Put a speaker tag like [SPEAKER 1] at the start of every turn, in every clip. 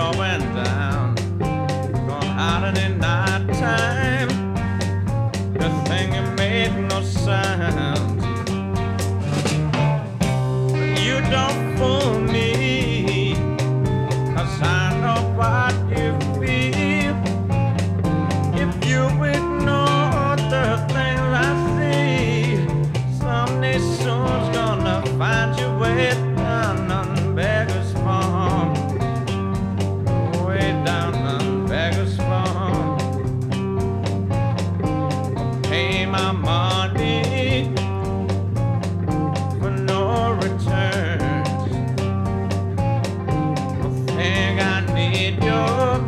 [SPEAKER 1] going down, going out in the night time. Good thing you made no sound. But you don't fool me, 'cause I know what you feel. If you ignore the things I see, someday soon's gonna find your way down on Beggar's Farm. Way down on Beggar's Farm. Pay my money for no returns. I think I need you.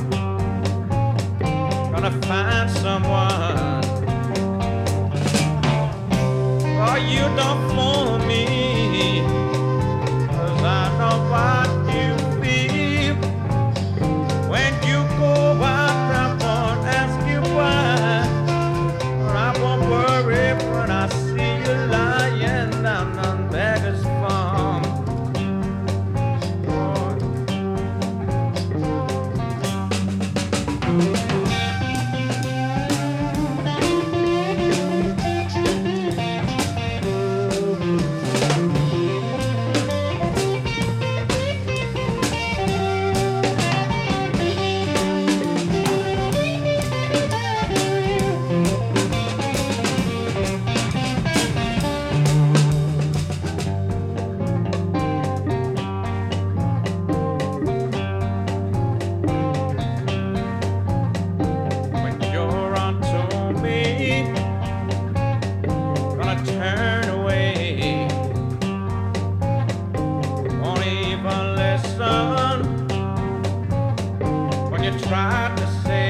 [SPEAKER 1] Gonna find someone. Oh, you don't fool me, 'cause I know what you feel. When you go out, I won't ask you why, or I won't worry when I see you lying down on Beggar's Farm. Oh. When you're onto me, gonna turn away. Won't even listen when you try to say